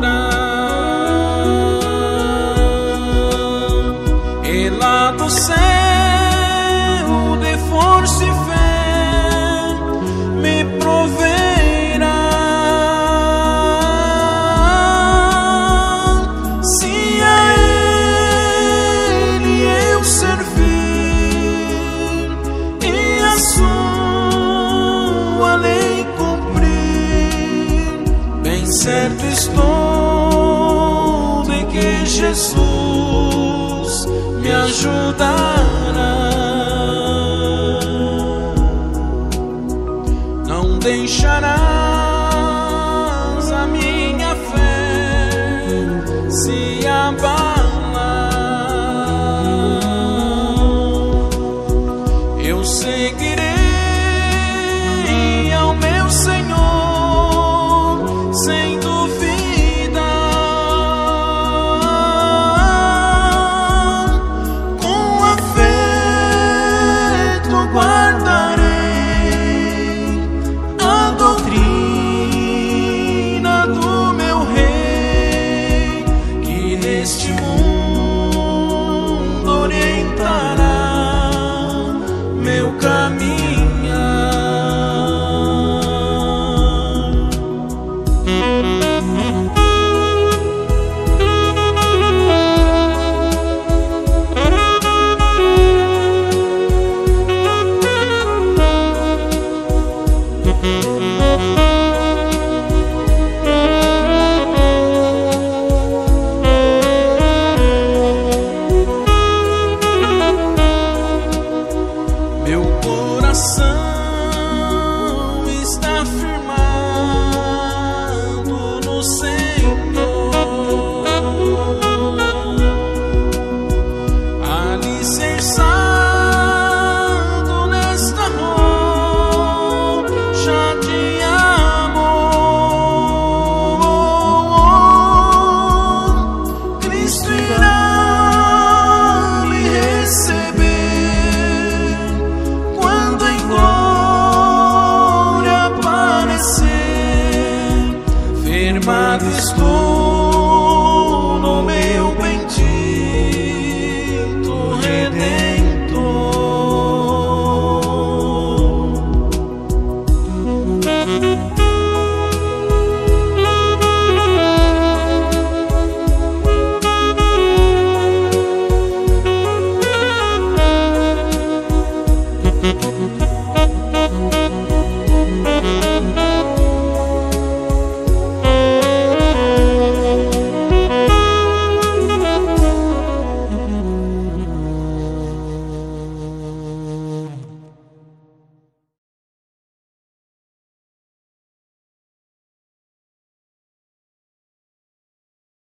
e lá do céu de força e fé me proverá. Se a Ele eu servir e a sua lei cumprir, bem certo estou de que Jesus me ajudará. Não deixarás a minha fé se abalar. Eu seguirei ao meu Senhor sem dúvida. Com afeto guardarei a doutrina do meu Rei, que neste mundo orientará meu caminhar. Meu coração está firmado no Senhor, alicerçado nesta rocha de amor. Cristo irá me receber quando em glória aparecer. Firmado estou